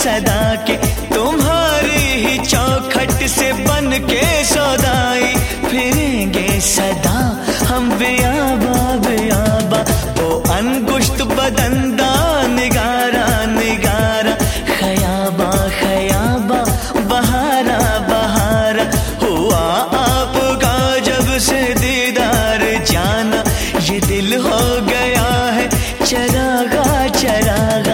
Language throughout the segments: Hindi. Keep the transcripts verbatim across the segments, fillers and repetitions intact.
सदा के, तुम्हारी ही चौखट से बन के सौदाई फिरेंगे सदा हम बेआबा बेआबा। ओ अंगुष्ठ बदंदा निगारा निगारा, खयाबा खयाबा बहारा बहारा, हुआ आपका जब से दीदार जाना, ये दिल हो गया है चरागा चरागा।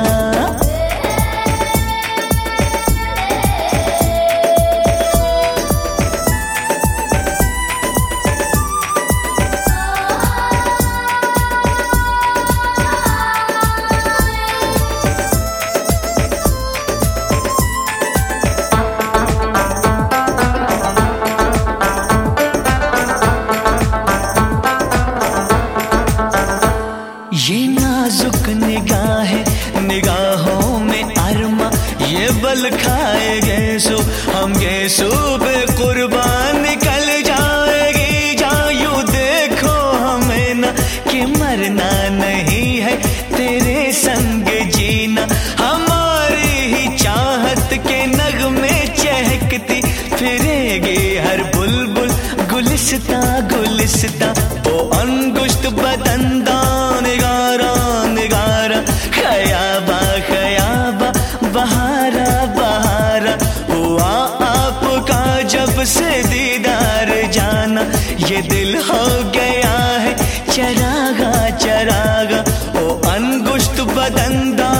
ये नाजुक निगाहें निगाहों में अरमा, ये बल खाएगे सो हम ये सो बेकुर्बान निकल जाएगी। जा यूं देखो हमें ना कि मरना नहीं है तेरे संग जीना, हमारी ही चाहत के नगमे चहकती फिरेगी हर बुलबुल गुलिस्ता गुलिस्ता। ओ अंगुष्ठ बदंदा निगारा निगारा, खयाबा खयाबा बहारा बहारा, हुआ आपका जब से दीदार जाना, ये दिल हो गया है चरागा चरागा। ओ अंगुष्ठ बदंदा